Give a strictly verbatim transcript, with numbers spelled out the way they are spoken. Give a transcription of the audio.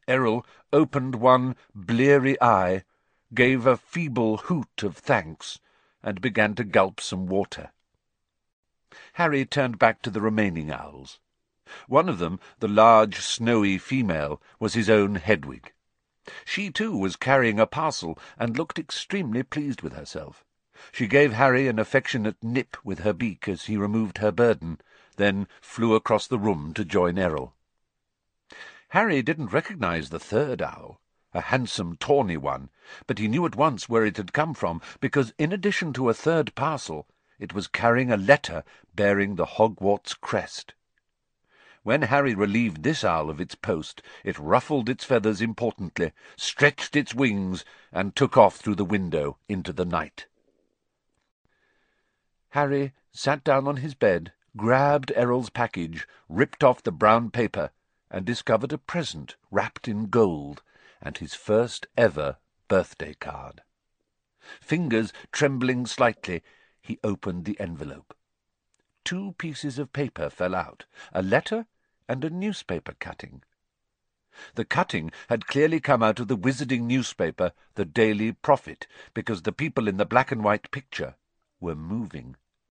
Errol opened one bleary eye, gave a feeble hoot of thanks, and began to gulp some water. Harry turned back to the remaining owls. One of them, the large, snowy female, was his own Hedwig. She, too, was carrying a parcel, and looked extremely pleased with herself. She gave Harry an affectionate nip with her beak as he removed her burden, then flew across the room to join Errol. Harry didn't recognize the third owl, a handsome, tawny one, but he knew at once where it had come from, because in addition to a third parcel, it was carrying a letter bearing the Hogwarts crest. When Harry relieved this owl of its post, it ruffled its feathers importantly, stretched its wings, and took off through the window into the night. Harry sat down on his bed, grabbed Errol's package, ripped off the brown paper, and discovered a present wrapped in gold, and his first ever birthday card. Fingers trembling slightly, he opened the envelope. Two pieces of paper fell out, a letter and a newspaper cutting. The cutting had clearly come out of the wizarding newspaper, the Daily Prophet, because the people in the black-and-white picture were moving.